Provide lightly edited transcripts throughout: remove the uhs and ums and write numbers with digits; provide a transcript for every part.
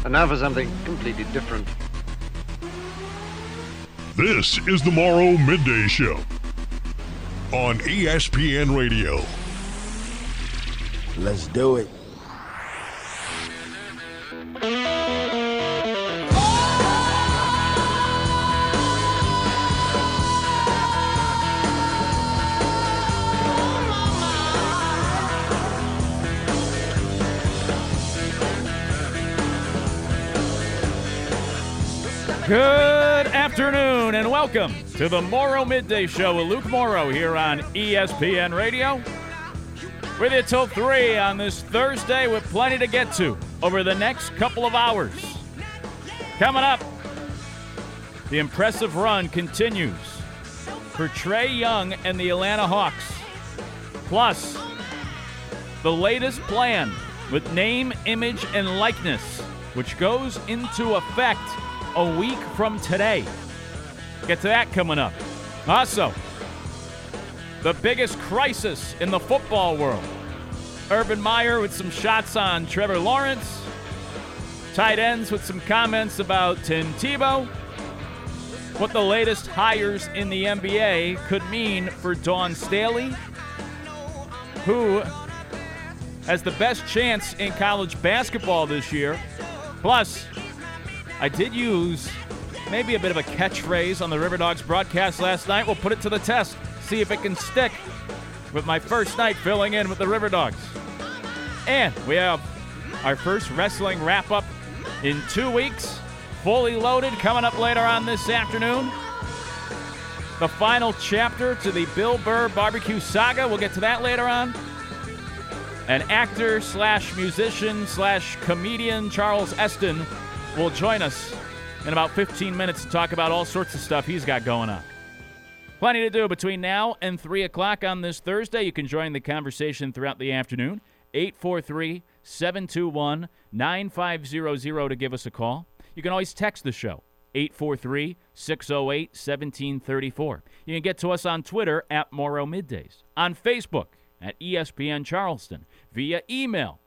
And now for something completely different. This is the Morrow Midday Show on ESPN Radio. Let's do it. Good afternoon and welcome to the Morrow Midday Show with Luke Morrow here on ESPN Radio. With you till 3 on this Thursday with plenty to get to over the next couple of hours. Coming up, the impressive run continues for Trae Young and the Atlanta Hawks. Plus, the latest plan with name, image, and likeness, which goes into effect a week from today. Get to that coming up. Also, the biggest crisis in the football world. Urban Meyer with some shots on Trevor Lawrence. Tight ends with some comments about Tim Tebow. What the latest hires in the NBA could mean for Dawn Staley, who has the best chance in college basketball this year. Plus, I did use maybe a bit of a catchphrase on the River Dogs broadcast last night. We'll put it to the test, see if it can stick with my first night filling in with the River Dogs. And we have our first wrestling wrap-up in 2 weeks, fully loaded, coming up later on this afternoon. The final chapter to the Bill Burr barbecue saga. We'll get to that later on. An actor slash musician slash comedian, Charles Esten, will join us in about 15 minutes to talk about all sorts of stuff he's got going on. Plenty to do between now and 3 o'clock on this Thursday. You can join the conversation throughout the afternoon. 843-721-9500 to give us a call. You can always text the show, 843-608-1734. You can get to us on Twitter at Morrow Middays, on Facebook at ESPN Charleston, via email,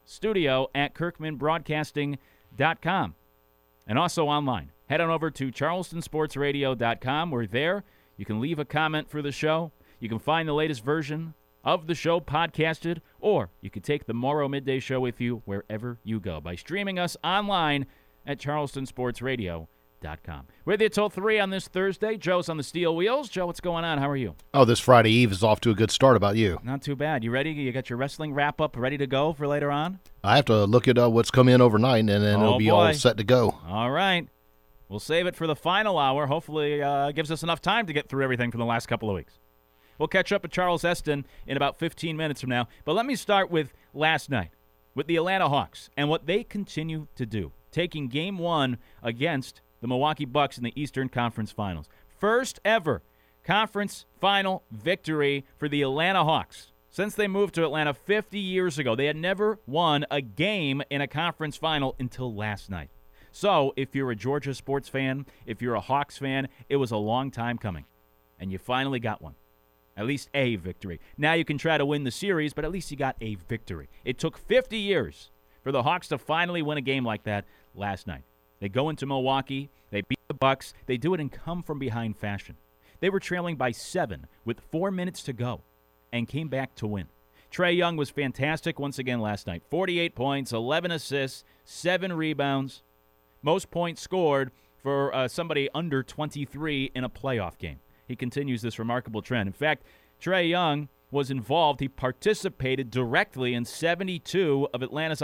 studio@kirkmanbroadcasting.com. And also online. Head on over to charlestonsportsradio.com. We're there. You can leave a comment for the show. You can find the latest version of the show podcasted, or you can take the Morrow Midday Show with you wherever you go by streaming us online at charlestonsportsradio.com. With you till 3 on this Thursday. Joe's on the steel wheels. Joe, what's going on? How are you? Oh, this Friday Eve is off to a good start. About you? Not too bad. You ready? You got your wrestling wrap-up ready to go for later on? I have to look at what's come in overnight, and then it'll be all set to go. All right. We'll save it for the final hour. Hopefully it gives us enough time to get through everything from the last couple of weeks. We'll catch up with Charles Esten in about 15 minutes from now. But let me start with last night, with the Atlanta Hawks and what they continue to do, taking Game 1 against the Milwaukee Bucks in the Eastern Conference Finals. First ever conference final victory for the Atlanta Hawks. Since they moved to Atlanta 50 years ago, they had never won a game in a conference final until last night. So if you're a Georgia sports fan, if you're a Hawks fan, it was a long time coming. And you finally got one. At least a victory. Now you can try to win the series, but at least you got a victory. It took 50 years for the Hawks to finally win a game like that last night. They go into Milwaukee, they beat the Bucks, they do it in come-from-behind fashion. They were trailing by 7 with 4 minutes to go and came back to win. Trae Young was fantastic once again last night. 48 points, 11 assists, 7 rebounds. Most points scored for somebody under 23 in a playoff game. He continues this remarkable trend. In fact, Trae Young was involved. He participated directly in 72 of Atlanta's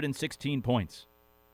116 points.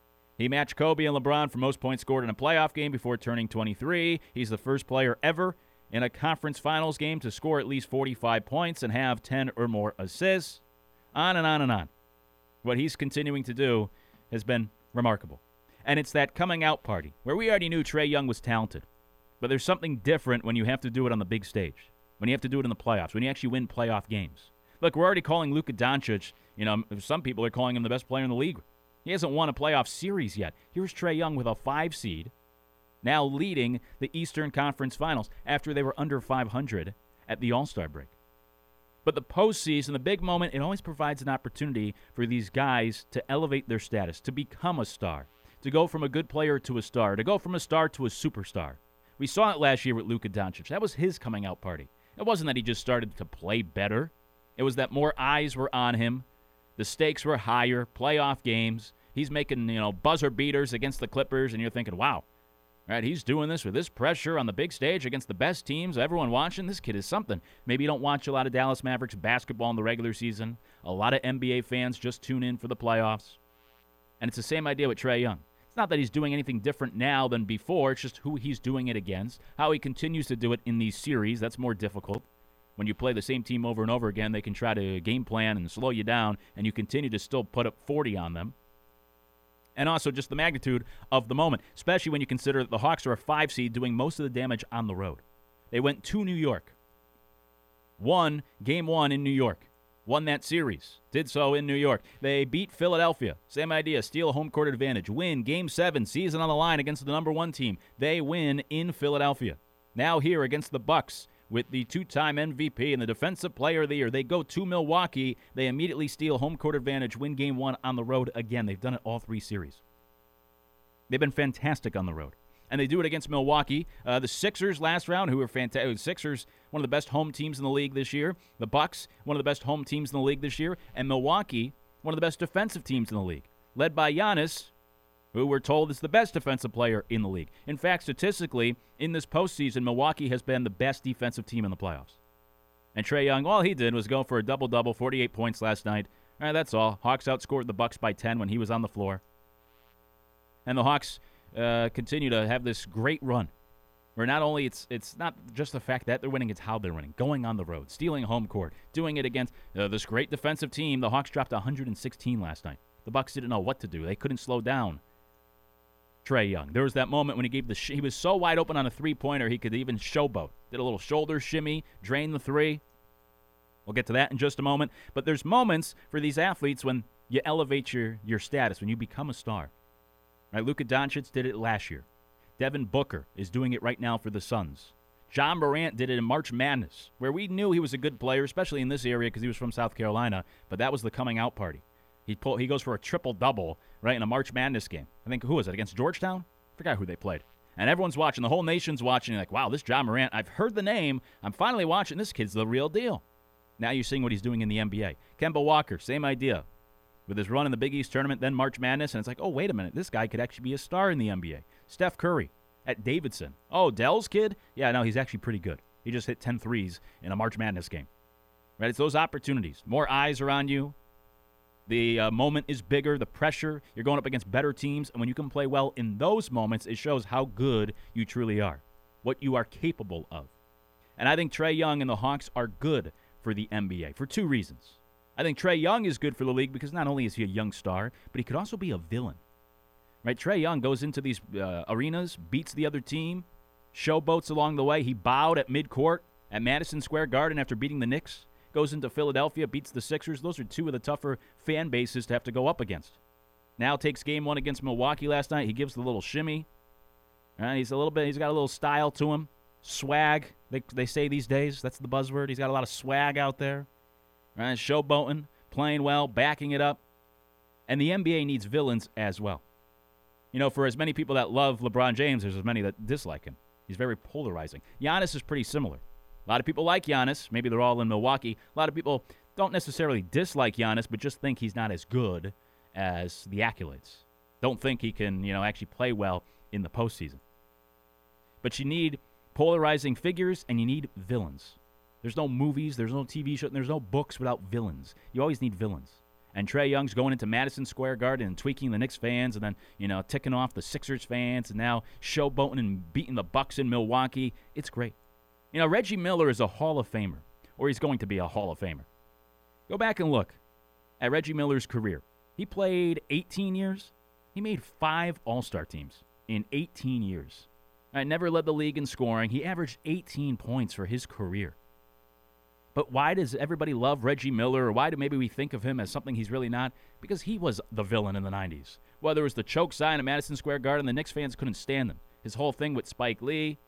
He matched Kobe and LeBron for most points scored in a playoff game before turning 23. He's the first player ever in a conference finals game to score at least 45 points and have 10 or more assists. On and on and on. What he's continuing to do has been remarkable. And it's that coming out party where we already knew Trae Young was talented. But there's something different when you have to do it on the big stage, when you have to do it in the playoffs, when you actually win playoff games. Look, we're already calling Luka Doncic, some people are calling him the best player in the league. He hasn't won a playoff series yet. Here's Trae Young with a 5 seed, now leading the Eastern Conference Finals after they were under 500 at the All-Star break. But the postseason, the big moment, it always provides an opportunity for these guys to elevate their status, to become a star, to go from a good player to a star, to go from a star to a superstar. We saw it last year with Luka Doncic. That was his coming out party. It wasn't that he just started to play better. It was that more eyes were on him. The stakes were higher, playoff games. He's making, buzzer beaters against the Clippers, and you're thinking, wow, right, he's doing this with this pressure on the big stage against the best teams, everyone watching. This kid is something. Maybe you don't watch a lot of Dallas Mavericks basketball in the regular season. A lot of NBA fans just tune in for the playoffs. And it's the same idea with Trae Young. It's not that he's doing anything different now than before. It's just who he's doing it against, how he continues to do it in these series. That's more difficult. When you play the same team over and over again, they can try to game plan and slow you down, and you continue to still put up 40 on them. And also just the magnitude of the moment, especially when you consider that the Hawks are a 5 seed doing most of the damage on the road. They went to New York, won Game 1 in New York, won that series, did so in New York. They beat Philadelphia, same idea, steal a home court advantage, win Game 7, season on the line against the number 1 team. They win in Philadelphia. Now here against the Bucks with the 2-time MVP and the Defensive Player of the Year. They go to Milwaukee. They immediately steal home court advantage, win Game 1 on the road again. They've done it all 3 series. They've been fantastic on the road. And they do it against Milwaukee. The Sixers last round, who were fantastic. Sixers, one of the best home teams in the league this year. The Bucks, one of the best home teams in the league this year. And Milwaukee, one of the best defensive teams in the league, led by Giannis, who we're told is the best defensive player in the league. In fact, statistically, in this postseason, Milwaukee has been the best defensive team in the playoffs. And Trae Young, all he did was go for a double-double, 48 points last night. All right, that's all. Hawks outscored the Bucks by 10 when he was on the floor. And the Hawks continue to have this great run where not only it's not just the fact that they're winning, it's how they're winning. Going on the road, stealing home court, doing it against this great defensive team. The Hawks dropped 116 last night. The Bucks didn't know what to do. They couldn't slow down Trae Young. There was that moment when he gave he was so wide open on a three-pointer he could even showboat. Did a little shoulder shimmy, drained the three. We'll get to that in just a moment. But there's moments for these athletes when you elevate your status, when you become a star. Right? Luka Doncic did it last year. Devin Booker is doing it right now for the Suns. John Morant did it in March Madness, where we knew he was a good player, especially in this area because he was from South Carolina, but that was the coming out party. He goes for a triple-double, right, in a March Madness game. I think, who was it, against Georgetown? I forgot who they played. And everyone's watching. The whole nation's watching. Like, wow, this John Morant, I've heard the name. I'm finally watching. This kid's the real deal. Now you're seeing what he's doing in the NBA. Kemba Walker, same idea. With his run in the Big East tournament, then March Madness, and it's like, oh, wait a minute. This guy could actually be a star in the NBA. Steph Curry at Davidson. Oh, Dell's kid? Yeah, no, he's actually pretty good. He just hit 10 threes in a March Madness game. Right? It's those opportunities. More eyes around you. The moment is bigger, the pressure. You're going up against better teams, and when you can play well in those moments, it shows how good you truly are, what you are capable of. And I think Trae Young and the Hawks are good for the NBA for 2 reasons. I think Trae Young is good for the league because not only is he a young star, but he could also be a villain. Right? Trae Young goes into these arenas, beats the other team, showboats along the way. He bowed at midcourt at Madison Square Garden after beating the Knicks. Goes into Philadelphia, beats the Sixers. Those are 2 of the tougher fan bases to have to go up against. Now takes game 1 against Milwaukee last night. He gives the little shimmy. He's got a little style to him. Swag, they say these days. That's the buzzword. He's got a lot of swag out there. Right? Showboating, playing well, backing it up. And the NBA needs villains as well. You know, for as many people that love LeBron James, there's as many that dislike him. He's very polarizing. Giannis is pretty similar. A lot of people like Giannis. Maybe they're all in Milwaukee. A lot of people don't necessarily dislike Giannis, but just think he's not as good as the accolades. Don't think he can, actually play well in the postseason. But you need polarizing figures, and you need villains. There's no movies, there's no TV show, there's no books without villains. You always need villains. And Trae Young's going into Madison Square Garden and tweaking the Knicks fans and then, ticking off the Sixers fans and now showboating and beating the Bucks in Milwaukee. It's great. Reggie Miller is a Hall of Famer, or he's going to be a Hall of Famer. Go back and look at Reggie Miller's career. He played 18 years. He made 5 All-Star teams in 18 years. I never led the league in scoring. He averaged 18 points for his career. But why does everybody love Reggie Miller, or why do maybe we think of him as something he's really not? Because he was the villain in the 90s. Whether it was the choke sign at Madison Square Garden, the Knicks fans couldn't stand him. His whole thing with Spike Lee,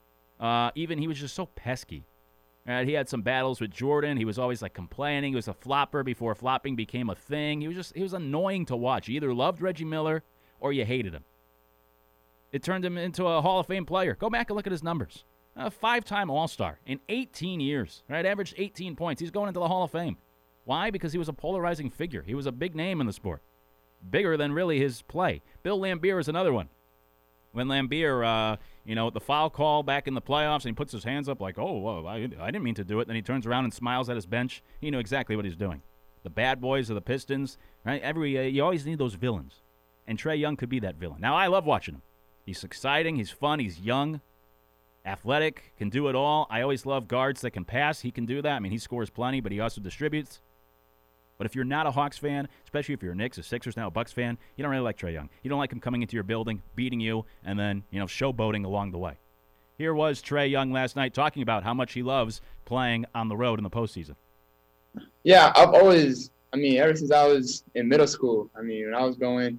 even he was just so pesky. He had some battles with Jordan. He was always complaining. He was a flopper before flopping became a thing. He was annoying to watch. You either loved Reggie Miller or you hated him. It turned him into a Hall of Fame player. Go back and look at his numbers. A 5-time All-Star in 18 years, right? Averaged 18 points. He's going into the Hall of Fame. Why? Because he was a polarizing figure. He was a big name in the sport. Bigger than really his play. Bill Laimbeer is another one. When Laimbeer, the foul call back in the playoffs, and he puts his hands up like, oh, whoa, I didn't mean to do it. Then he turns around and smiles at his bench. He knew exactly what he's doing. The bad boys of the Pistons, right? You always need those villains. And Trae Young could be that villain. Now, I love watching him. He's exciting. He's fun. He's young, athletic, can do it all. I always love guards that can pass. He can do that. I mean, he scores plenty, but he also distributes. But if you're not a Hawks fan, especially if you're a Knicks, a Sixers, now a Bucks fan, you don't really like Trae Young. You don't like him coming into your building, beating you, and then, showboating along the way. Here was Trae Young last night talking about how much he loves playing on the road in the postseason. Yeah, ever since I was in middle school, when I was going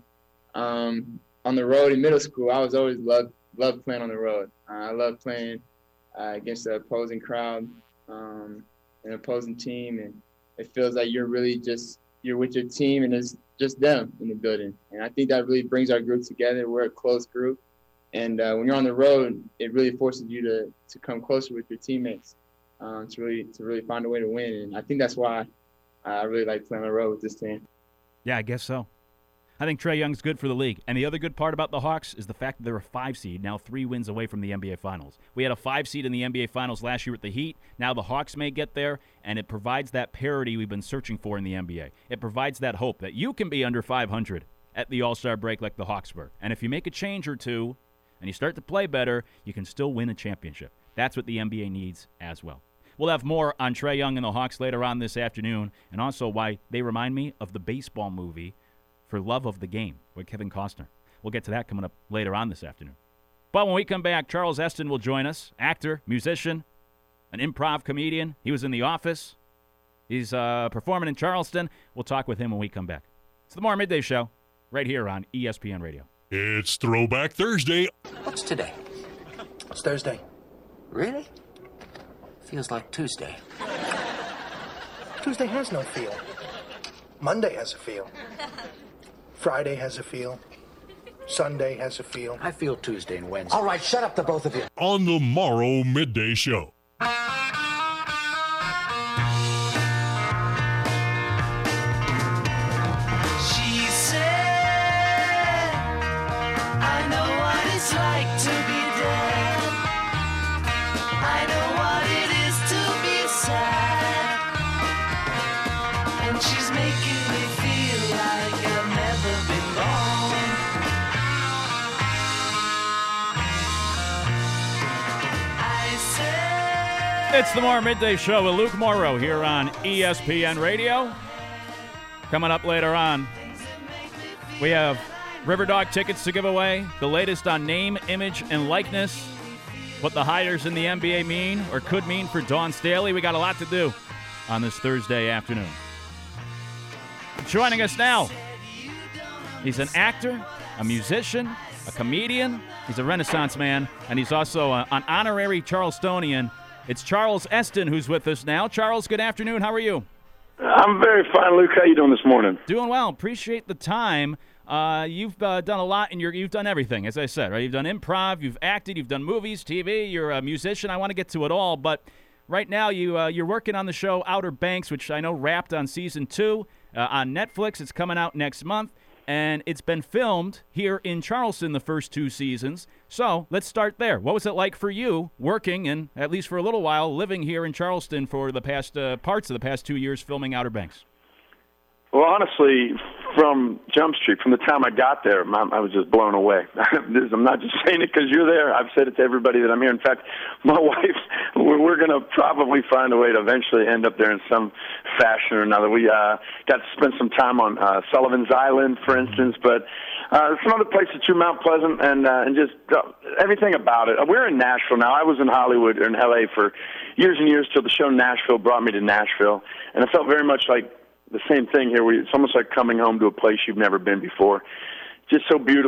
on the road in middle school, I was always loved playing on the road. I love playing against the opposing crowd, an opposing team, and it feels like you're with your team and it's just them in the building. And I think that really brings our group together. We're a close group, and when you're on the road, it really forces you to come closer with your teammates to really find a way to win. And I think that's why I really like playing on the road with this team. Yeah, I guess so. I think Trae Young's good for the league. And the other good part about the Hawks is the fact that they're a 5 seed, now 3 wins away from the NBA Finals. We had a 5 seed in the NBA Finals last year with the Heat. Now the Hawks may get there, and it provides that parity we've been searching for in the NBA. It provides that hope that you can be under 500 at the All-Star break like the Hawks were. And if you make a change or two and you start to play better, you can still win a championship. That's what the NBA needs as well. We'll have more on Trae Young and the Hawks later on this afternoon, and also why they remind me of the baseball movie For Love of the Game with Kevin Costner. We'll get to that coming up later on this afternoon. But when we come back, Charles Esten will join us, actor, musician, an improv comedian. He was in The Office. He's performing in Charleston. We'll talk with him when we come back. It's the More Midday Show right here on ESPN Radio. It's Throwback Thursday. What's today? It's Thursday. Really? Feels like Tuesday. Tuesday has no feel. Monday has a feel. Friday has a feel. Sunday has a feel. I feel Tuesday and Wednesday. All right, shut up, the both of you. On the Morrow Midday Show. She said, I know what it's like to be dead. I know what it is to be sad. And she's making me feel like I've never been born. I said, It's the More Midday Show with Luke Morrow here on ESPN Radio. Coming up later on, we have Riverdog tickets to give away, the latest on name, image, and likeness, what the hires in the NBA mean or could mean for Dawn Staley. We got a lot to do on this Thursday afternoon. Joining us now, he's an actor, a musician, a comedian, he's a Renaissance man, and he's also an honorary Charlestonian. It's Charles Esten who's with us now. Charles, good afternoon. How are you? I'm very fine, Luke. How you doing this morning? Doing well. Appreciate the time. You've done a lot, and you've done everything, as I said, right? You've done improv, you've acted, you've done movies, TV, you're a musician. I want to get to it all, but right now you're working on the show Outer Banks, which I know wrapped on season 2 on Netflix. It's coming out next month, and it's been filmed here in Charleston the first 2 seasons. So let's start there. What was it like for you working, and at least for a little while, living here in Charleston for the past parts of the past 2 years filming Outer Banks? Well, honestly, from Jump Street, from the time I got there, I was just blown away. I'm not just saying it because you're there. I've said it to everybody that I'm here. In fact, my wife, we're going to probably find a way to eventually end up there in some fashion or another. We got to spend some time on Sullivan's Island, for instance, but some other places too, Mount Pleasant, and just everything about it. We're in Nashville now. I was in Hollywood or in L.A. for years and years till the show Nashville brought me to Nashville, and I felt very much like the same thing here. It's almost like coming home to a place you've never been before. Just so beautiful.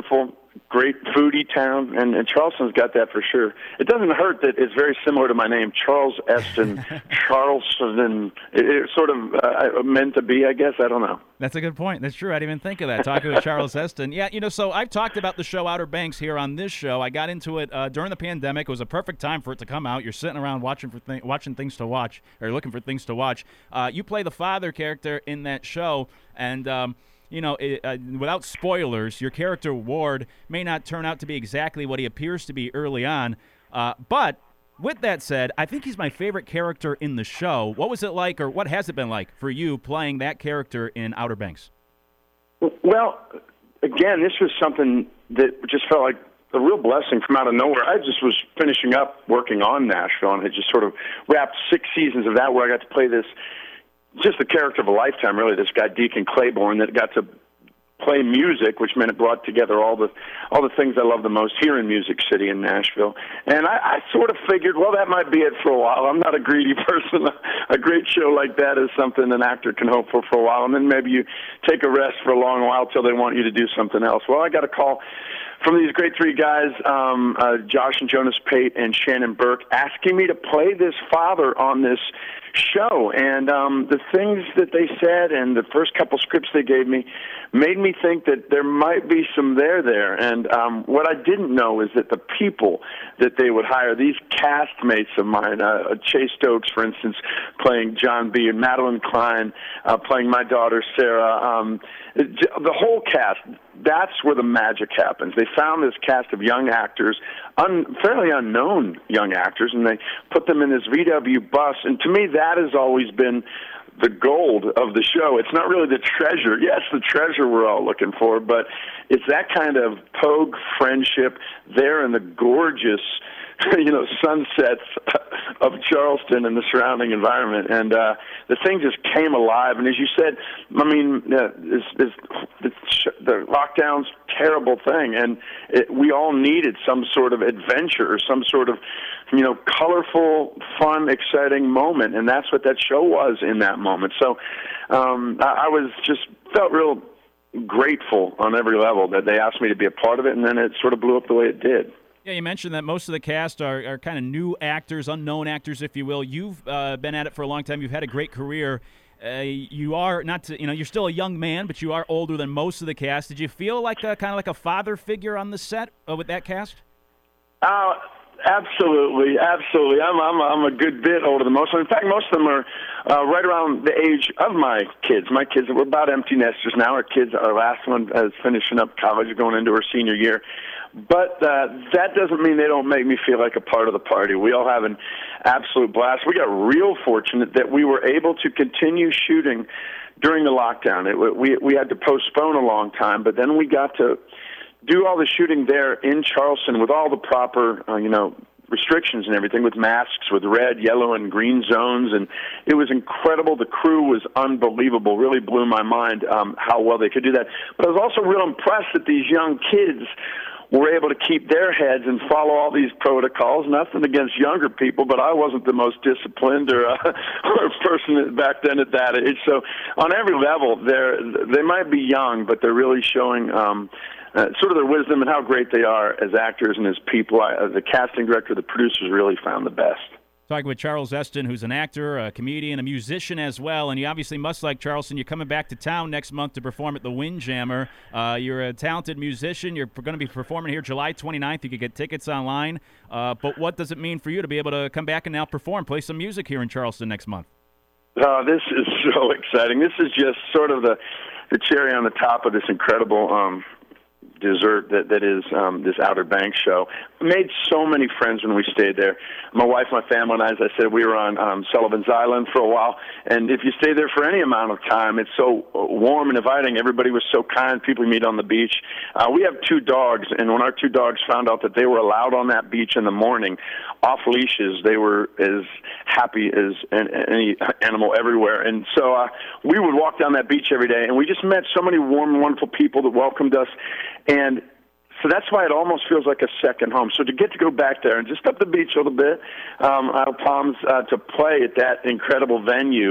great foodie town, and Charleston's got that for sure. It doesn't hurt that it's very similar to my name, Charles Eston, Charleston. It's sort of meant to be, I guess. I don't know. That's a good point. That's true. I didn't even think of that, talking with Charles Eston. Yeah, so I've talked about the show Outer Banks here on this show. I got into it during the pandemic. It was a perfect time for it to come out. You're sitting around watching things to watch, or looking for things to watch. You play the father character in that show, and without spoilers, your character Ward may not turn out to be exactly what he appears to be early on. But with that said, I think he's my favorite character in the show. What was it like, or what has it been like for you playing that character in Outer Banks? Well, again, this was something that just felt like a real blessing from out of nowhere. I just was finishing up working on Nashville and had just sort of wrapped 6 seasons of that where I got to play this, just the character of a lifetime, really, this guy Deacon Claiborne that got to play music, which meant it brought together all the things I love the most here in Music City in Nashville. And I sort of figured, well, that might be it for a while. I'm not a greedy person. A great show like that is something an actor can hope for a while, and then maybe you take a rest for a long while till they want you to do something else. Well, I got a call from these great three guys, Josh and Jonas Pate and Shannon Burke, asking me to play this father on this show. And the things that they said and the first couple scripts they gave me made me think that there might be some there. And what I didn't know is that the people that they would hire, these castmates of mine, Chase Stokes, for instance, playing John B., and Madeline Klein playing my daughter, Sarah, the whole cast, that's where the magic happens. They found this cast of young actors, fairly unknown young actors, and they put them in this VW bus. And to me, that has always been the gold of the show. It's not really the treasure. Yes, the treasure we're all looking for, but it's that kind of Pogue friendship there in the gorgeous, sunsets of Charleston and the surrounding environment. And the thing just came alive. And as you said, I mean, the lockdown's a terrible thing, and we all needed some sort of adventure or some sort of, colorful, fun, exciting moment. And that's what that show was in that moment. So I felt real grateful on every level that they asked me to be a part of it, and then it sort of blew up the way it did. Yeah, you mentioned that most of the cast are kind of new actors, unknown actors, if you will. You've been at it for a long time. You've had a great career. You are you're still a young man, but you are older than most of the cast. Did you feel like kind of like a father figure on the set with that cast? Absolutely. I'm a good bit older than most of them. In fact, most of them are right around the age of my kids. My kids, we're about empty nesters now. Our last one is finishing up college, going into her senior year. But that doesn't mean they don't make me feel like a part of the party. We all have an absolute blast. We got real fortunate that we were able to continue shooting during the lockdown. We had to postpone a long time, but then we got to do all the shooting there in Charleston with all the proper, restrictions and everything, with masks, with red, yellow, and green zones, and it was incredible. The crew was unbelievable. Really blew my mind how well they could do that. But I was also real impressed that these young kids were able to keep their heads and follow all these protocols. Nothing against younger people, but I wasn't the most disciplined or person back then at that age. So on every level, they might be young, but they're really showing sort of their wisdom and how great they are as actors and as people. The casting director, the producers really found the best. Talking with Charles Eston, who's an actor, a comedian, a musician as well, and you obviously must like Charleston. You're coming back to town next month to perform at the Windjammer. You're a talented musician. You're going to be performing here July 29th. You can get tickets online. But what does it mean for you to be able to come back and now perform, play some music here in Charleston next month? This is so exciting. This is just sort of the cherry on the top of this incredible dessert that is this Outer Banks show. I made so many friends when we stayed there. My wife, my family, and I, as I said, we were on Sullivan's Island for a while, and if you stay there for any amount of time, it's so warm and inviting. Everybody was so kind. People meet on the beach. We have 2 dogs, and when our 2 dogs found out that they were allowed on that beach in the morning, off leashes, they were as happy as any animal everywhere. And so we would walk down that beach every day, and we just met so many warm and wonderful people that welcomed us. And So that's why it almost feels like a second home. So to get to go back there and just up the beach a little bit, Isle Palms, to play at that incredible venue,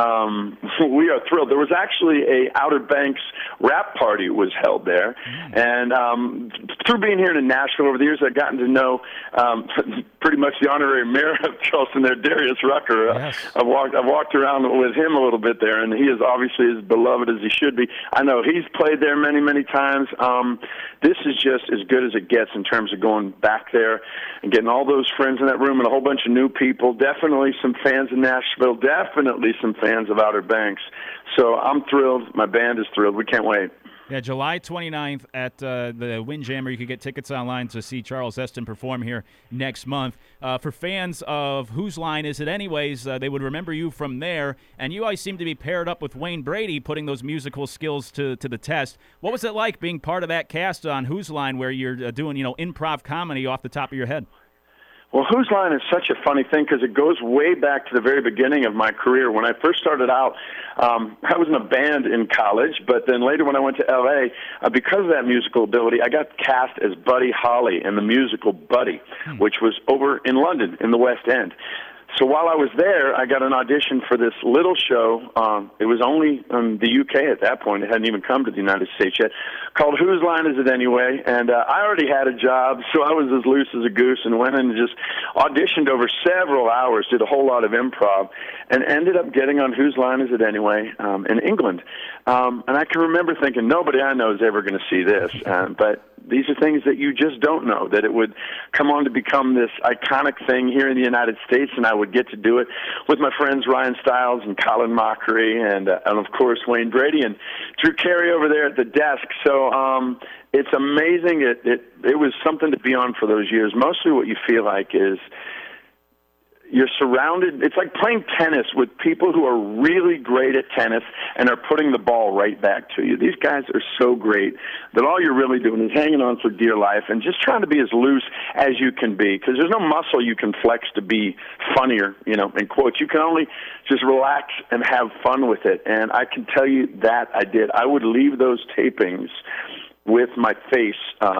we are thrilled. There was actually a Outer Banks rap party was held there, and through being here in Nashville over the years, I've gotten to know pretty much the honorary mayor of Charleston there, Darius Rucker. Yes. I've walked around with him a little bit there, and he is obviously as beloved as he should be. I know he's played there many, many times. This is just as good as it gets in terms of going back there and getting all those friends in that room and a whole bunch of new people. Definitely some fans in Nashville. Definitely some fans of Outer Banks. So I'm thrilled. My band is thrilled. We can't wait. Yeah, July 29th at the Windjammer. You can get tickets online to see Charles Esten perform here next month. For fans of Whose Line Is It Anyways, they would remember you from there. And you always seem to be paired up with Wayne Brady, putting those musical skills to the test. What was it like being part of that cast on Whose Line, where you're doing improv comedy off the top of your head? Well, Whose Line is such a funny thing because it goes way back to the very beginning of my career. When I first started out, I was in a band in college, but then later when I went to L.A., because of that musical ability, I got cast as Buddy Holly in the musical Buddy, which was over in London in the West End. So while I was there, I got an audition for this little show. It was only in the UK at that point. It hadn't even come to the United States yet, called Whose Line Is It Anyway? And I already had a job, so I was as loose as a goose and went in and just auditioned over several hours, did a whole lot of improv, and ended up getting on Whose Line Is It Anyway in England. And I can remember thinking, nobody I know is ever going to see this. But these are things that you just don't know, that it would come on to become this iconic thing here in the United States, and I would get to do it with my friends Ryan Stiles and Colin Mockery and of course, Wayne Brady and Drew Carey over there at the desk. So it's amazing. It was something to be on for those years. Mostly what you feel like is you're surrounded. It's like playing tennis with people who are really great at tennis and are putting the ball right back to you. These guys are so great that all you're really doing is hanging on for dear life and just trying to be as loose as you can be, because there's no muscle you can flex to be funnier, in quotes. You can only just relax and have fun with it. And I can tell you that I did. I would leave those tapings with my face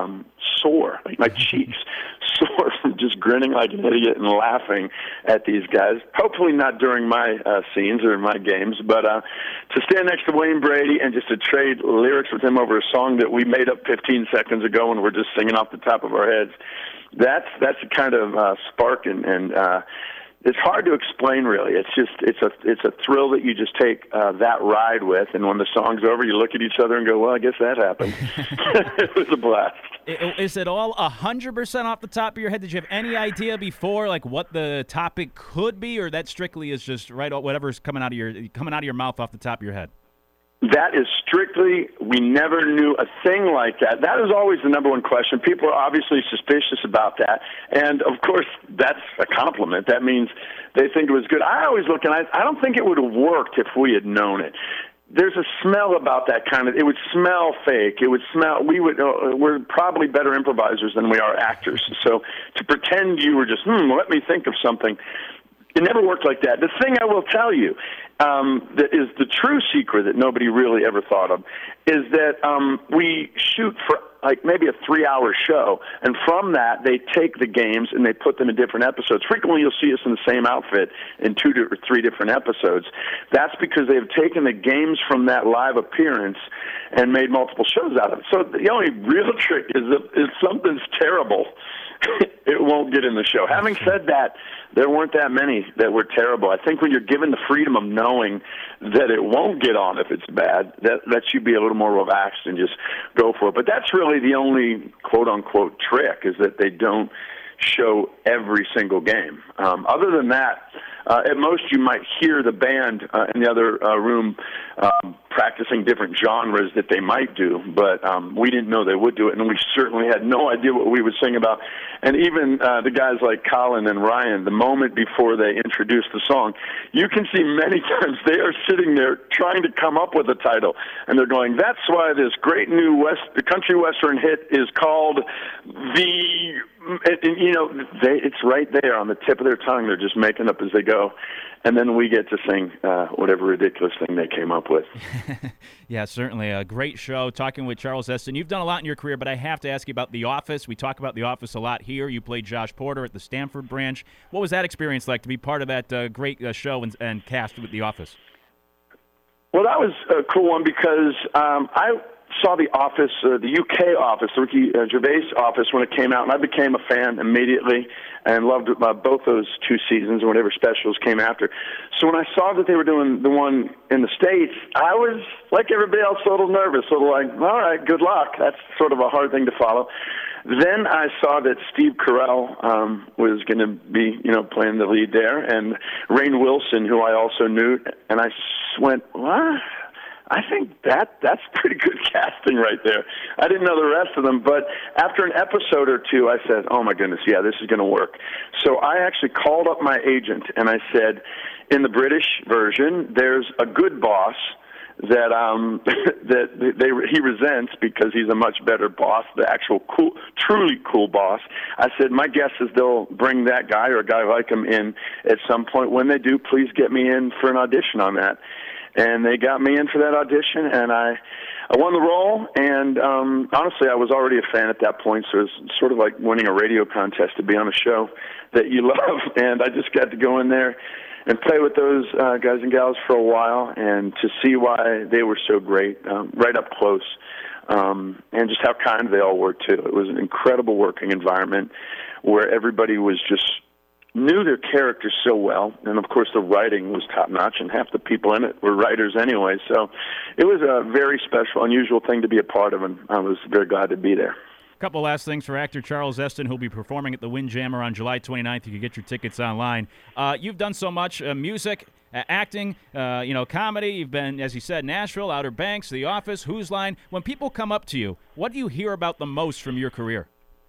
sore, like my cheeks sore from just grinning like an idiot and laughing at these guys. Hopefully not during my scenes or my games, but to stand next to Wayne Brady and just to trade lyrics with him over a song that we made up 15 seconds ago and we're just singing off the top of our heads, that's a kind of spark and it's hard to explain, really. It's a thrill that you just take that ride with, and when the song's over, you look at each other and go, "Well, I guess that happened." It was a blast. Is it all 100% off the top of your head? Did you have any idea before, like what the topic could be, or that strictly is just right whatever's coming out of your mouth off the top of your head? That is strictly, we never knew a thing like that. That is always the number one question. People are obviously suspicious about that. And, of course, that's a compliment. That means they think it was good. I always look, and I don't think it would have worked if we had known it. There's a smell about that kind of, it would smell fake. It would smell, we're probably better improvisers than we are actors. So to pretend you were just, let me think of something, it never worked like that. The thing I will tell you that is the true secret that nobody really ever thought of is that we shoot for like maybe a 3-hour show, and from that they take the games and they put them in different episodes. Frequently you'll see us in the same outfit in 2 or 3 different episodes. That's because they've taken the games from that live appearance and made multiple shows out of it. So the only real trick is if something's terrible, it won't get in the show. Having said that, there weren't that many that were terrible. I think when you're given the freedom of knowing that it won't get on if it's bad, that lets you be a little more relaxed and just go for it. But that's really the only quote-unquote trick, is that they don't show every single game. Other than that, at most you might hear the band in the other room practicing different genres that they might do, but we didn't know they would do it, and we certainly had no idea what we would sing about. And even the guys like Colin and Ryan, the moment before they introduce the song, you can see many times they are sitting there trying to come up with a title, and they're going, that's why this great new country western hit is called it's right there on the tip of their tongue. They're just making up as they go. And then we get to sing whatever ridiculous thing they came up with. Yeah, certainly. A great show talking with Charles Esten. You've done a lot in your career, but I have to ask you about The Office. We talk about The Office a lot here. You played Josh Porter at the Stanford branch. What was that experience like to be part of that great show and cast with The Office? Well, that was a cool one because I saw The Office, the UK office, the Ricky Gervais office, when it came out, and I became a fan immediately and loved both those 2 seasons and whatever specials came after. So when I saw that they were doing the one in the States, I was, like everybody else, a little nervous, a little like, all right, good luck. That's sort of a hard thing to follow. Then I saw that Steve Carell was going to be, playing the lead there, and Rainn Wilson, who I also knew, and I went, what? I think that's pretty good casting right there. I didn't know the rest of them, but after an episode or two, I said, oh, my goodness, yeah, this is going to work. So I actually called up my agent, and I said, in the British version, there's a good boss that he resents because he's a much better boss, the actual cool, truly cool boss. I said, my guess is they'll bring that guy or a guy like him in at some point. When they do, please get me in for an audition on that. And they got me in for that audition, and I won the role. And honestly, I was already a fan at that point, so it was sort of like winning a radio contest to be on a show that you love. And I just got to go in there and play with those guys and gals for a while, and to see why they were so great, right up close, and just how kind they all were, too. It was an incredible working environment where everybody was just knew their characters so well, and of course the writing was top-notch, and half the people in it were writers anyway, so it was a very special, unusual thing to be a part of, and I was very glad to be there. A couple last things for actor Charles Esten, who'll be performing at the Windjammer on July 29th. You can get your tickets online. You've done so much, music, acting, comedy. You've been, as you said, Nashville, Outer Banks, The Office, Whose Line. When people come up to you, what do you hear about the most from your career?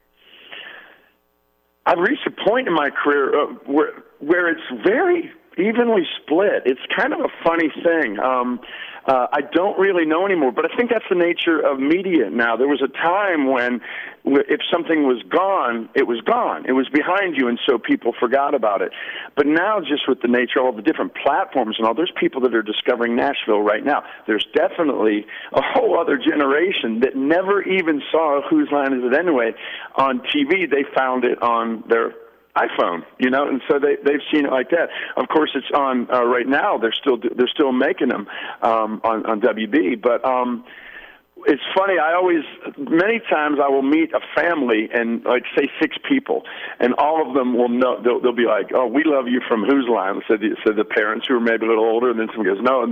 I've reached a point in my career where it's very evenly split. It's kind of a funny thing. I don't really know anymore, but I think that's the nature of media now. There was a time when if something was gone, it was gone. It was behind you, and so people forgot about it. But now, just with the nature of all the different platforms and all, there's people that are discovering Nashville right now. There's definitely a whole other generation that never even saw Whose Line Is It Anyway on TV. They found it on their iPhone, and so they've seen it like that. Of course, it's on right now. They're still making them on WB, but it's funny. Many times I will meet a family and like say 6 people, and all of them will know. They'll be like, "Oh, we love you from Whose Line?" So the parents who are maybe a little older, and then someone goes, "No," and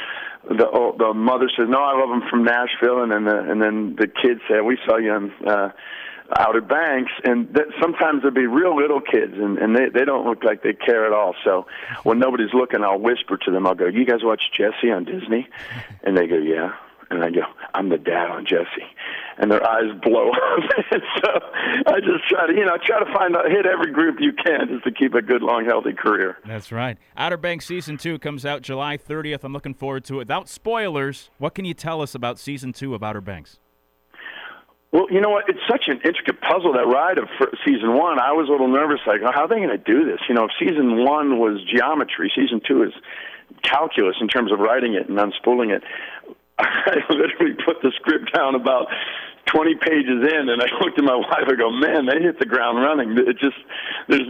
the mother says, "No, I love them from Nashville," and then the kids say, "We saw you on Outer Banks," and sometimes there'll be real little kids, and they don't look like they care at all. So when nobody's looking, I'll whisper to them. I'll go, "You guys watch Jesse on Disney?" And they go, "Yeah." And I go, "I'm the dad on Jesse," and their eyes blow up. And so I just try to hit every group you can just to keep a good, long, healthy career. That's right. Outer Banks Season 2 comes out July 30th. I'm looking forward to it. Without spoilers, what can you tell us about Season 2 of Outer Banks? Well, you know what? It's such an intricate puzzle, that ride of Season 1. I was a little nervous, like, how are they going to do this? If Season 1 was geometry, Season 2 is calculus in terms of writing it and unspooling it. I literally put the script down about 20 pages in, and I looked at my wife. I go, "Man, they hit the ground running." It just, if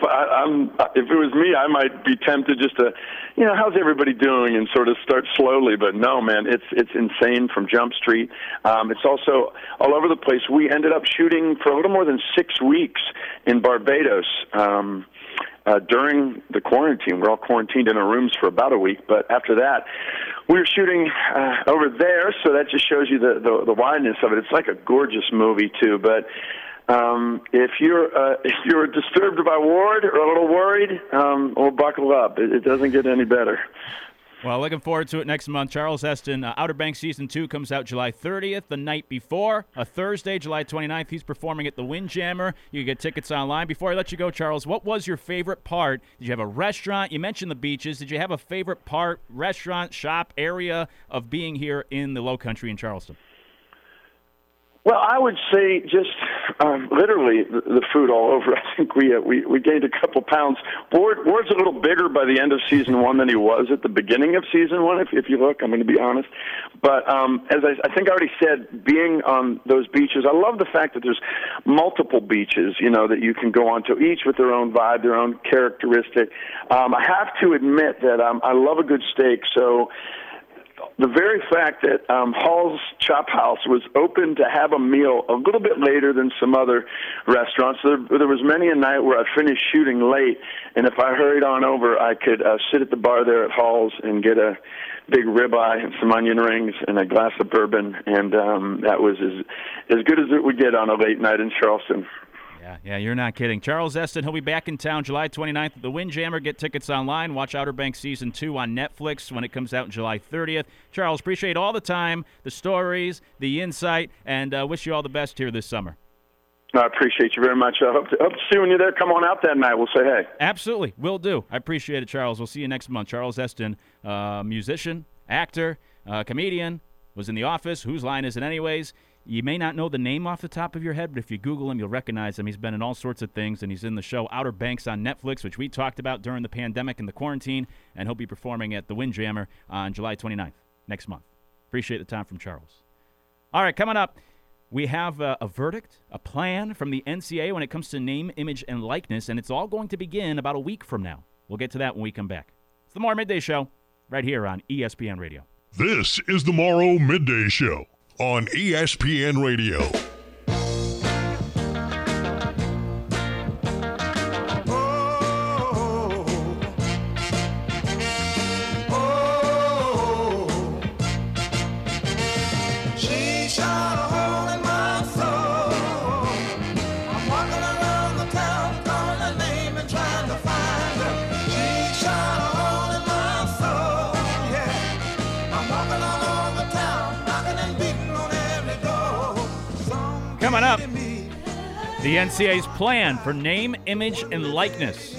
it was me, I might be tempted just to, how's everybody doing, and sort of start slowly. But no, man, it's insane from Jump Street. It's also all over the place. We ended up shooting for a little more than 6 weeks in Barbados. During the quarantine. We're all quarantined in our rooms for about a week, but after that, we were shooting over there, so that just shows you the wideness of it. It's like a gorgeous movie, too, but if you're disturbed by Ward or a little worried, well, buckle up. It doesn't get any better. Well, looking forward to it next month. Charles Esten, Outer Banks Season 2 comes out July 30th, the night before, a Thursday, July 29th. He's performing at the Windjammer. You can get tickets online. Before I let you go, Charles, what was your favorite part? Did you have a restaurant? You mentioned the beaches. Did you have a favorite part, restaurant, shop, area of being here in the Low Country in Charleston? Well, I would say just literally the food all over. I think we gained a couple pounds. Ward's a little bigger by the end of season 1 than he was at the beginning of season 1, if you look. I'm going to be honest. But as I think I already said, being on those beaches, I love the fact that there's multiple beaches, that you can go on to, each with their own vibe, their own characteristic. I have to admit that I love a good steak, so the very fact that Hall's Chop House was open to have a meal a little bit later than some other restaurants, there was many a night where I finished shooting late, and if I hurried on over, I could sit at the bar there at Hall's and get a big ribeye and some onion rings and a glass of bourbon, and that was as good as it would get on a late night in Charleston. Yeah, you're not kidding. Charles Esten, he'll be back in town July 29th at the Windjammer. Get tickets online. Watch Outer Banks Season 2 on Netflix when it comes out on July 30th. Charles, appreciate all the time, the stories, the insight, and wish you all the best here this summer. I appreciate you very much. I hope to see when you're there. Come on out that night. We'll say hey. Absolutely. Will do. I appreciate it, Charles. We'll see you next month. Charles Esten, musician, actor, comedian, was in The Office. Whose Line Is It Anyways? You may not know the name off the top of your head, but if you Google him, you'll recognize him. He's been in all sorts of things, and he's in the show Outer Banks on Netflix, which we talked about during the pandemic and the quarantine, and he'll be performing at the Windjammer on July 29th, next month. Appreciate the time from Charles. All right, coming up, we have a verdict, a plan from the NCAA when it comes to name, image, and likeness, and it's all going to begin about a week from now. We'll get to that when we come back. It's the Morrow Midday Show right here on ESPN Radio. This is the Morrow Midday Show on ESPN Radio. Coming up, the NCAA's plan for name, image, and likeness,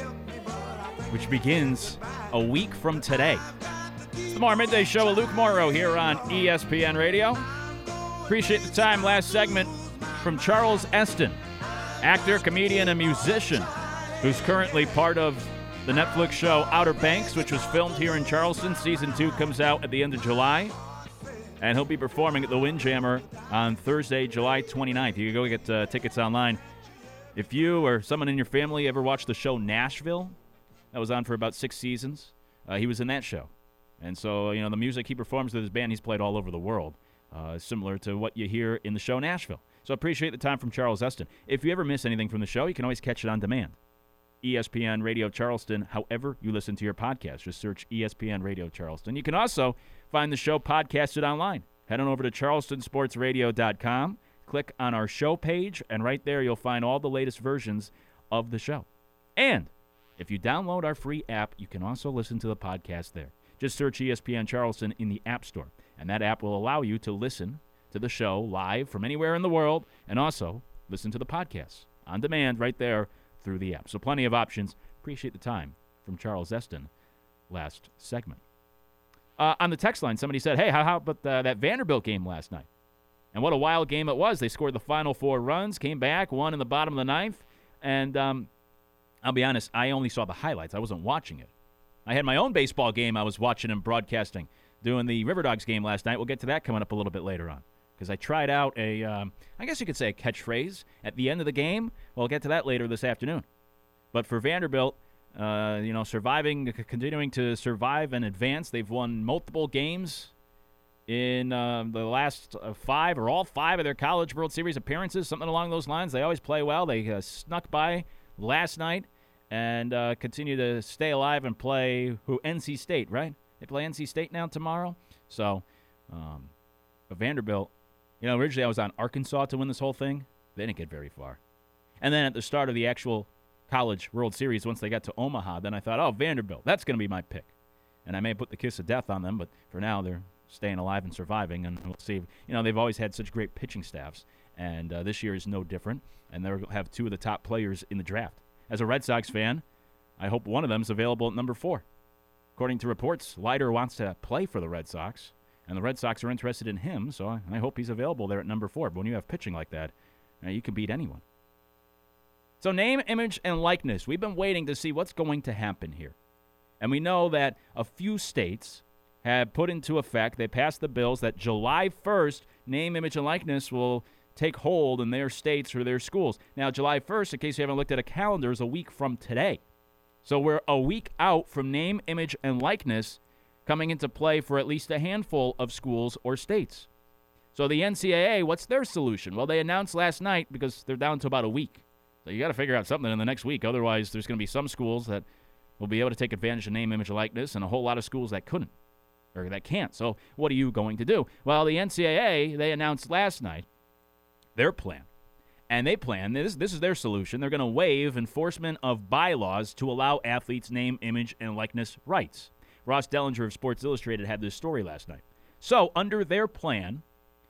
which begins a week from today. It's the Morrow Midday Show with Luke Morrow here on ESPN Radio. Appreciate the time. Last segment from Charles Esten, actor, comedian, and musician, who's currently part of the Netflix show Outer Banks, which was filmed here in Charleston. Season 2 comes out at the end of July. And he'll be performing at the Windjammer on Thursday, July 29th. You can go get tickets online. If you or someone in your family ever watched the show Nashville, that was on for about 6 seasons, he was in that show. And so, the music he performs with his band, he's played all over the world, similar to what you hear in the show Nashville. So appreciate the time from Charles Esten. If you ever miss anything from the show, you can always catch it on demand. ESPN Radio Charleston, however you listen to your podcast. Just search ESPN Radio Charleston. You can also find the show podcasted online. Head on over to charlestonsportsradio.com, click on our show page, and right there you'll find all the latest versions of the show. And if you download our free app, you can also listen to the podcast there. Just search ESPN Charleston in the App Store, and that app will allow you to listen to the show live from anywhere in the world and also listen to the podcasts on demand right there through the app. So plenty of options. Appreciate the time from Charles Esten last segment. On the text line, somebody said, hey, how about that Vanderbilt game last night? And what a wild game it was. They scored the final 4 runs, came back, won in the bottom of the 9th. And I'll be honest, I only saw the highlights. I wasn't watching it. I had my own baseball game I was watching and broadcasting, doing the River Dogs game last night. We'll get to that coming up a little bit later on. Because I tried out I guess you could say a catchphrase at the end of the game. Well, I'll get to that later this afternoon. But for Vanderbilt, continuing to survive and advance. They've won multiple games in the last 5 or all 5 of their College World Series appearances, something along those lines. They always play well. They snuck by last night and continue to stay alive and play NC State, right? They play NC State now tomorrow. So Vanderbilt, originally I was on Arkansas to win this whole thing. They didn't get very far. And then at the start of the actual College World Series, once they got to Omaha, then I thought, Vanderbilt, that's going to be my pick. And I may put the kiss of death on them, but for now they're staying alive and surviving, and we'll see. They've always had such great pitching staffs, and this year is no different, and they'll have 2 of the top players in the draft. As a Red Sox fan, I hope one of them is available at number 4. According to reports, Leiter wants to play for the Red Sox, and the Red Sox are interested in him, so I hope he's available there at number 4. But when you have pitching like that, Now, you can beat anyone. So name, image, and likeness. We've been waiting to see what's going to happen here. And we know that a few states have put into effect, they passed the bills that July 1st, name, image, and likeness will take hold in their states or their schools. Now, July 1st, in case you haven't looked at a calendar, is a week from today. So we're a week out from name, image, and likeness coming into play for at least a handful of schools or states. So the NCAA, what's their solution? Well, they announced last night because they're down to about a week. So you got to figure out something in the next week. Otherwise, there's going to be some schools that will be able to take advantage of name, image, and likeness, and a whole lot of schools that couldn't or that can't. So what are you going to do? Well, the NCAA, they announced last night their plan. And they plan, this is their solution, they're going to waive enforcement of bylaws to allow athletes' name, image, and likeness rights. Ross Dellinger of Sports Illustrated had this story last night. So under their plan,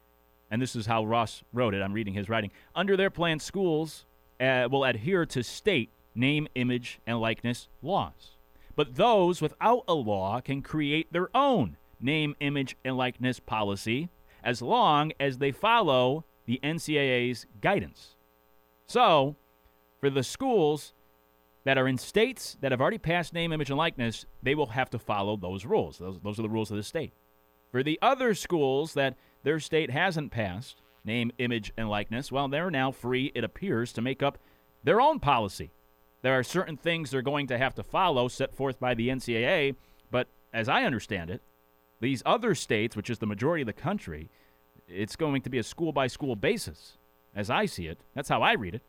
and this is how Ross wrote it, I'm reading his writing, under their plan, schools will adhere to state name, image, and likeness laws. But those without a law can create their own name, image, and likeness policy as long as they follow the NCAA's guidance. So, for the schools that are in states that have already passed name, image, and likeness, they will have to follow those rules. Those are the rules of the state. For the other schools that their state hasn't passed name, image, and likeness, well, they're now free, it appears, to make up their own policy. There are certain things they're going to have to follow set forth by the NCAA, but as I understand it, these other states, which is the majority of the country, it's going to be a school-by-school basis, as I see it. That's how I read it.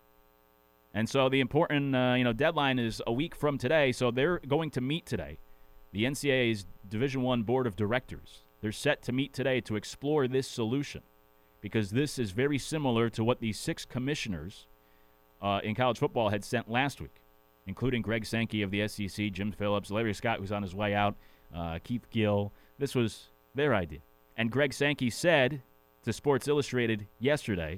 And so the important deadline is a week from today, so they're going to meet today. The NCAA's Division I Board of Directors, they're set to meet today to explore this solution because this is very similar to what the 6 commissioners in college football had sent last week, including Greg Sankey of the SEC, Jim Phillips, Larry Scott, who's on his way out, Keith Gill. This was their idea. And Greg Sankey said to Sports Illustrated yesterday,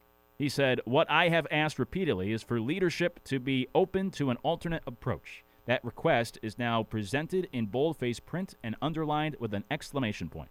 he said, "What I have asked repeatedly is for leadership to be open to an alternate approach. That request is now presented in boldface print and underlined with an exclamation point."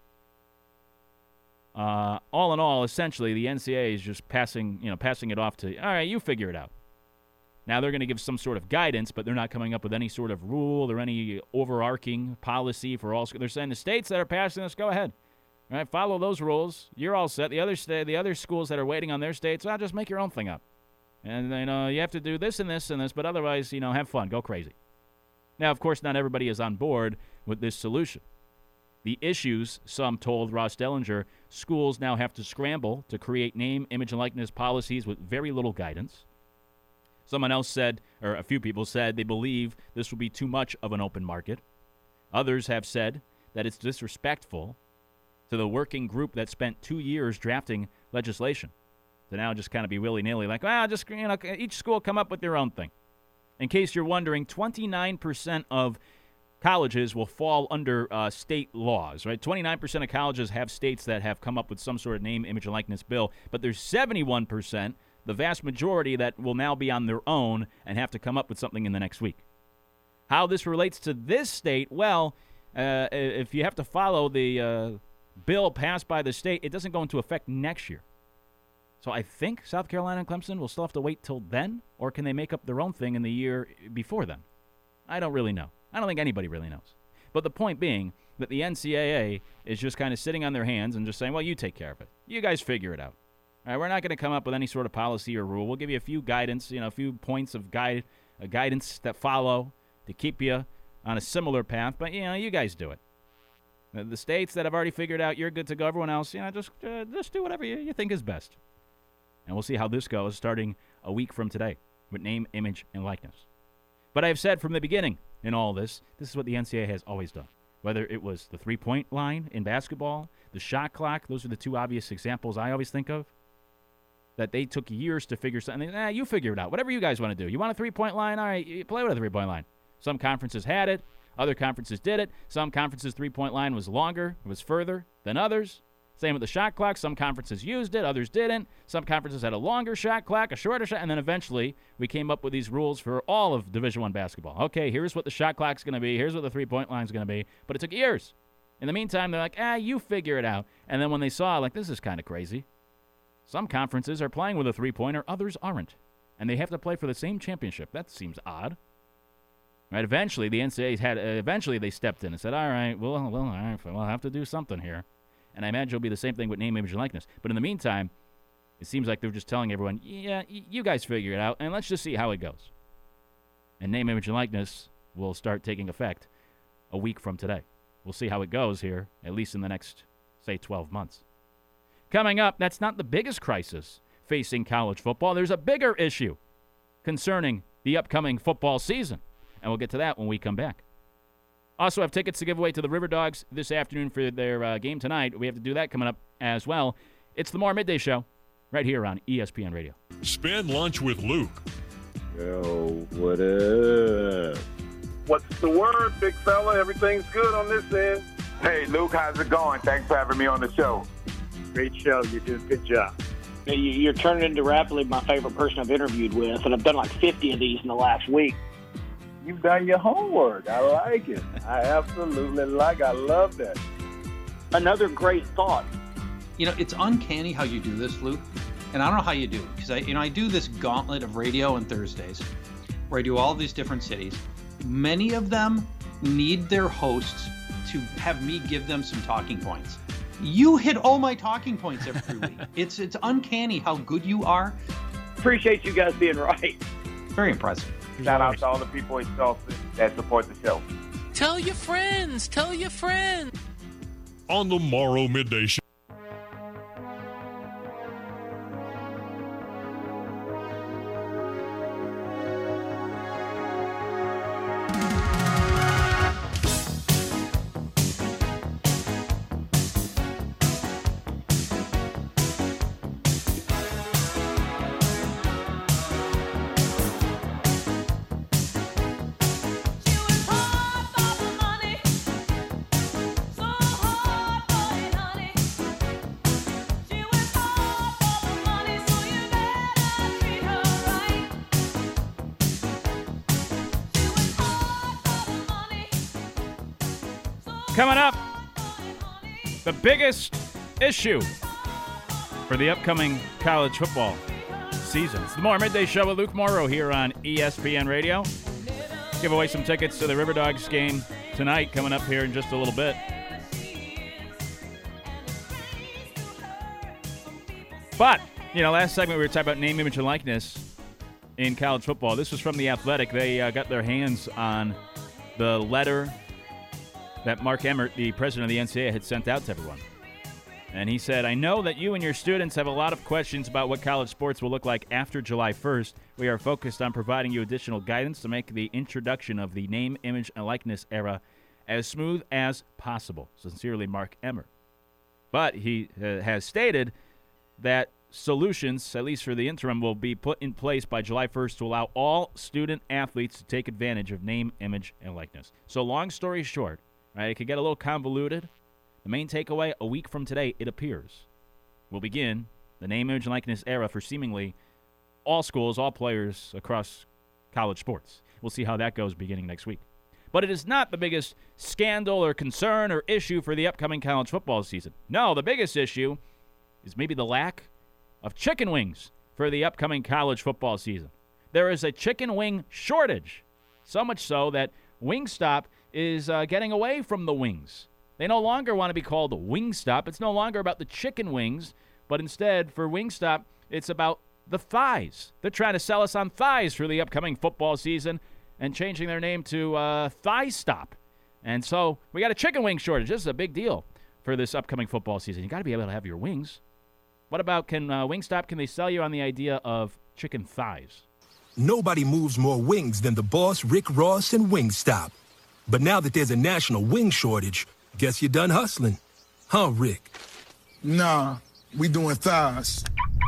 All in all, essentially, the NCAA is just passing it off to, all right, you figure it out. Now they're going to give some sort of guidance, but they're not coming up with any sort of rule or any overarching policy for all schools. They're saying the states that are passing this, go ahead. All right, follow those rules. You're all set. The other schools that are waiting on their states, well, just make your own thing up. And you have to do this and this and this, but otherwise, have fun, go crazy. Now, of course, not everybody is on board with this solution. The issues, some told Ross Dellinger, schools now have to scramble to create name, image, and likeness policies with very little guidance. Someone else said, or a few people said, they believe this will be too much of an open market. Others have said that it's disrespectful to the working group that spent 2 years drafting legislation. To now just kind of be willy-nilly like, each school come up with their own thing. In case you're wondering, 29% of colleges will fall under state laws, right? 29% of colleges have states that have come up with some sort of name, image, and likeness bill, but there's 71%, the vast majority, that will now be on their own and have to come up with something in the next week. How this relates to this state, well, if you have to follow the bill passed by the state, it doesn't go into effect next year. So I think South Carolina and Clemson will still have to wait till then, or can they make up their own thing in the year before then? I don't really know. I don't think anybody really knows. But the point being that the NCAA is just kind of sitting on their hands and just saying, well, you take care of it. You guys figure it out. All right, we're not going to come up with any sort of policy or rule. We'll give you a few guidance, a few points of guidance that follow to keep you on a similar path. But, you guys do it. The states that have already figured out you're good to go, everyone else, just do whatever you think is best. And we'll see how this goes starting a week from today with name, image, and likeness. But I've said from the beginning in all this is what the NCAA has always done. Whether it was the three-point line in basketball, the shot clock, those are the two obvious examples I always think of, that they took years to figure something. You figure it out. Whatever you guys want to do. You want a three-point line? All right, you play with a three-point line. Some conferences had it. Other conferences did it. Some conferences' three-point line was longer. It was further than others. Same with the shot clock. Some conferences used it. Others didn't. Some conferences had a longer shot clock, a shorter shot, and then eventually we came up with these rules for all of Division I basketball. Okay, here's what the shot clock's going to be. Here's what the three-point line's going to be. But it took years. In the meantime, they're like, you figure it out. And then when they saw, this is kind of crazy. Some conferences are playing with a three-pointer, others aren't. And they have to play for the same championship. That seems odd. Right? Eventually, the NCAA they stepped in and said, all right, all right, we'll have to do something here. And I imagine it'll be the same thing with name, image, and likeness. But in the meantime, it seems like they're just telling everyone, yeah, you guys figure it out, and let's just see how it goes. And name, image, and likeness will start taking effect a week from today. We'll see how it goes here, at least in the next, say, 12 months. Coming up, that's not the biggest crisis facing college football. There's a bigger issue concerning the upcoming football season, and we'll get to that when we come back. Also have tickets to give away to the River Dogs this afternoon for their game tonight. We have to do that coming up as well. It's the Tomorrow Midday Show right here on ESPN Radio. Spend lunch with Luke. Yo, what up? What's the word, big fella? Everything's good on this end. Hey, Luke, how's it going? Thanks for having me on the show. Great show. You do a good job. You're turning into rapidly my favorite person I've interviewed with, and I've done like 50 of these in the last week. You've done your homework. I like it. I absolutely I love that. Another great thought. You know, it's uncanny how you do this, Luke. And I don't know how you do it, because I do this gauntlet of radio on Thursdays, where I do all these different cities. Many of them need their hosts to have me give them some talking points. You hit all my talking points every week. It's uncanny how good you are. Appreciate you guys being right. Very impressive. Shout out to all the people in Tulsa that support the show. Tell your friends. Tell your friends. On the Morrow Midday Show. Coming up, the biggest issue for the upcoming college football season. It's the More Midday Show with Luke Morrow here on ESPN Radio. Give away some tickets to the River Dogs game tonight, coming up here in just a little bit. But, last segment we were talking about name, image, and likeness in college football. This was from The Athletic. They got their hands on the letter that Mark Emmert, the president of the NCAA, had sent out to everyone. And he said, I know that you and your students have a lot of questions about what college sports will look like after July 1st. We are focused on providing you additional guidance to make the introduction of the name, image, and likeness era as smooth as possible. Sincerely, Mark Emmert. But he has stated that solutions, at least for the interim, will be put in place by July 1st to allow all student athletes to take advantage of name, image, and likeness. So long story short, right, it could get a little convoluted. The main takeaway, a week from today, it appears, will begin the name, image, and likeness era for seemingly all schools, all players across college sports. We'll see how that goes beginning next week. But it is not the biggest scandal or concern or issue for the upcoming college football season. No, the biggest issue is maybe the lack of chicken wings for the upcoming college football season. There is a chicken wing shortage, so much so that Wingstop is getting away from the wings. They no longer want to be called Wingstop. It's no longer about the chicken wings, but instead, for Wingstop, it's about the thighs. They're trying to sell us on thighs for the upcoming football season and changing their name to Thigh Stop. And so we got a chicken wing shortage. This is a big deal for this upcoming football season. You got to be able to have your wings. What about Wingstop? Can they sell you on the idea of chicken thighs? Nobody moves more wings than the boss, Rick Ross, and Wingstop. But now that there's a national wing shortage, guess you're done hustling. Huh, Rick? Nah, we doing thighs.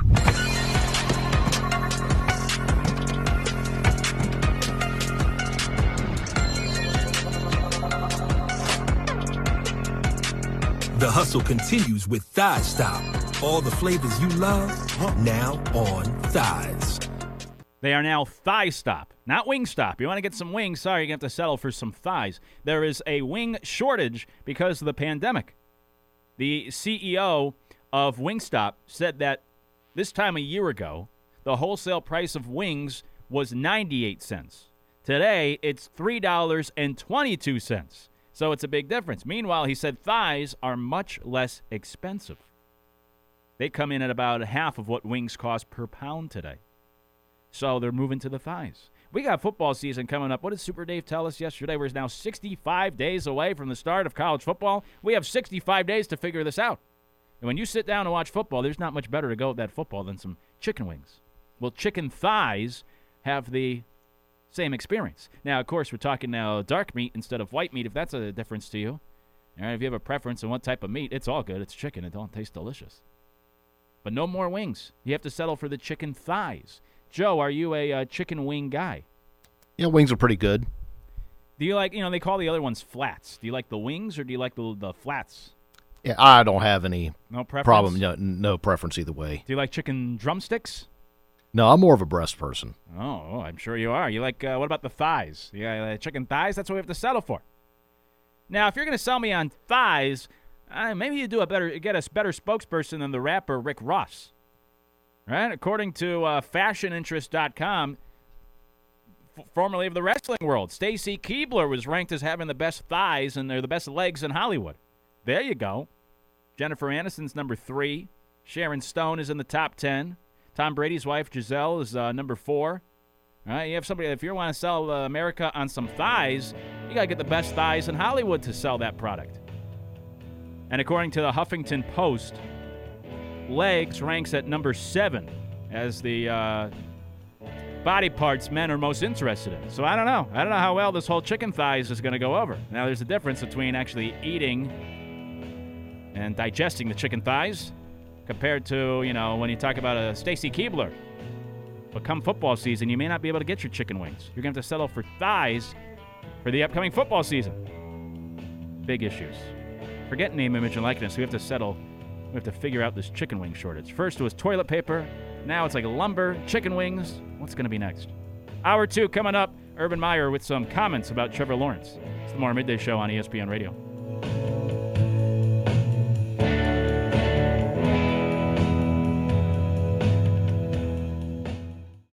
The hustle continues with Thigh Stop. All the flavors you love, now on thighs. They are now Thigh Stop, not Wingstop. You want to get some wings? Sorry, you're going to have to settle for some thighs. There is a wing shortage because of the pandemic. The CEO of Wingstop said that This time a year ago, the wholesale price of wings was 98 cents. Today, it's $3.22. So it's a big difference. Meanwhile, he said thighs are much less expensive. They come in at about half of what wings cost per pound today. So they're moving to the thighs. We got football season coming up. What did Super Dave tell us yesterday? We're now 65 days away from the start of college football. We have 65 days to figure this out. And when you sit down and watch football, there's not much better to go with that football than some chicken wings. Well, chicken thighs have the same experience. Now, of course, we're talking now dark meat instead of white meat, if that's a difference to you. All right, if you have a preference on what type of meat, it's all good. It's chicken. It don't taste delicious. But no more wings. You have to settle for the chicken thighs. Joe, are you a chicken wing guy? Yeah, wings are pretty good. Do you like, they call the other ones flats. Do you like the wings or do you like the flats? Yeah, I don't have any preference? problem. No preference either way. Do you like chicken drumsticks? No, I'm more of a breast person. Oh, I'm sure you are. You like, what about the thighs? Yeah, chicken thighs? That's what we have to settle for. Now, if you're going to sell me on thighs, maybe you get a better spokesperson than the rapper Rick Ross. Right? According to fashioninterest.com, formerly of the wrestling world, Stacy Keibler was ranked as having the best thighs and they're the best legs in Hollywood. There you go. Jennifer Aniston's number 3. Sharon Stone is in the top 10. Tom Brady's wife, Giselle, is number 4. All right, you have somebody, if you want to sell America on some thighs, you got to get the best thighs in Hollywood to sell that product. And according to the Huffington Post, legs ranks at number 7 as the body parts men are most interested in. So I don't know. I don't know how well this whole chicken thighs is going to go over. Now, there's a difference between actually eating and digesting the chicken thighs compared to, when you talk about a Stacy Keibler. But come football season, you may not be able to get your chicken wings. You're going to have to settle for thighs for the upcoming football season. Big issues. Forget name, image, and likeness. We have to settle. We have to figure out this chicken wing shortage. First it was toilet paper. Now it's like lumber, chicken wings. What's going to be next? Hour 2 coming up. Urban Meyer with some comments about Trevor Lawrence. It's the Tomorrow Midday Show on ESPN Radio.